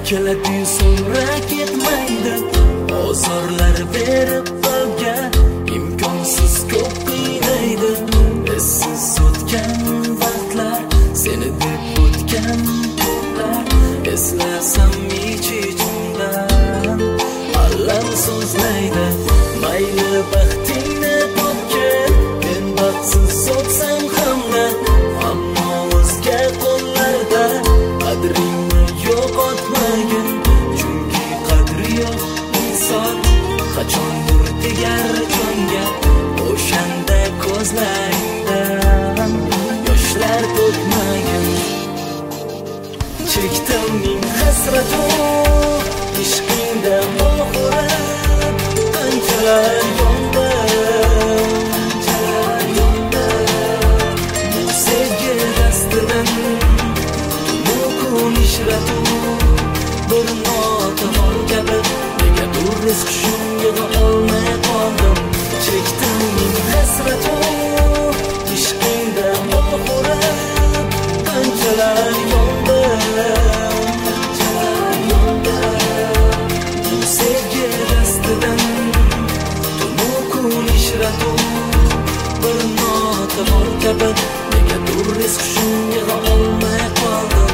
keladi so'ngra ketmaydi. Ozorlar berib qalbga imkonsiz ko'p qiynaydi. Essiz o'tgan vaqtlar, seni deb o'tgan kunlar, eslasam ich-ichimdan alam so'zlaydi. Mayli baxtingni topgin, men baxtsiz o'tsam hamda, ammo o'zga qo'llarda qadringni yo'qotmagin. Chunki qadri yo'q inson qachondir tegar jonga. O'shanda ko'zlaringdan yoshlar to'kmagin. Chekdim ming hasratu ishqingda oxiri, qanchalar yondim, qanchalar yondim. Bu sevgi dastidan kun ishratu bir notavon kabi, negadir rizq shum yig'a olmay qoldim. Chekdim ming hasratu ishqingda oxiri, qanchalar yondim, qanchalar yondim. Bu sevgi dastidan tunu kun ishratu bir notavon kabi, negadir rizq shum yig'a olmay qoldim.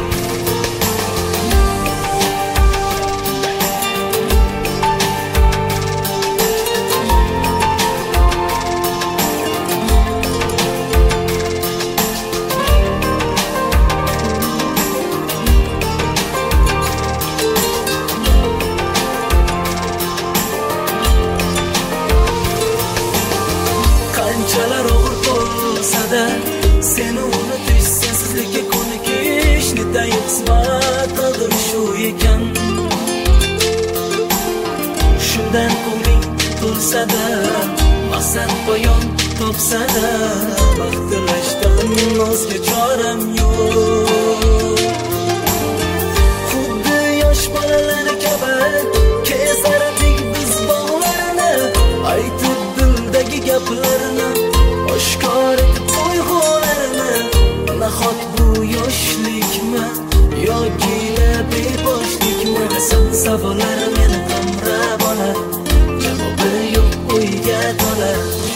Qanchalar og'ir bo'lsa-da, seni unutish, sensizlikka ko'nikish, netayin qismat qadr shu ekan. Shundan ko'ngling to'lsa-da, maqsad poyon topsa-da, baxt tilashdan o'zga choram yo'q. Xuddi yosh bolalar kabi kezardik biz bog'larni, aytib dildagi gaplarni, oshkor etib tuyg'ularini. Nahot bu yoshlikmi yoki beboshlikmi? Savollar meni qamrab olar, javobi yo'q o'yga to'la.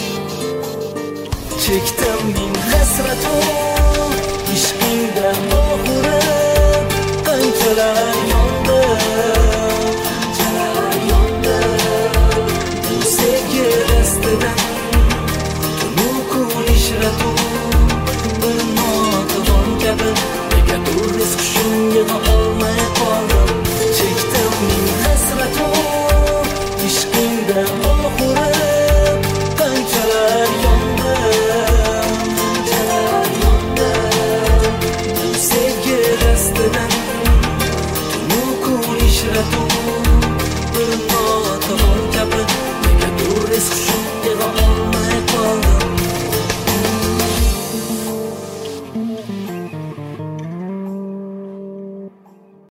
Chekdim ming hasratu ishqingda oxiri, qanchalar yondim, qanchalar yondim. Bu sevgi dastidan tunu kun ishratu bir notavon kabi, negadir rizq shum yig'a olmay qoldim. Chekdim ming hasratu ishqingda oxiri, qanchalar yondim, qanchalar yondim. Bu sevgi dastidan tunu kun ishratu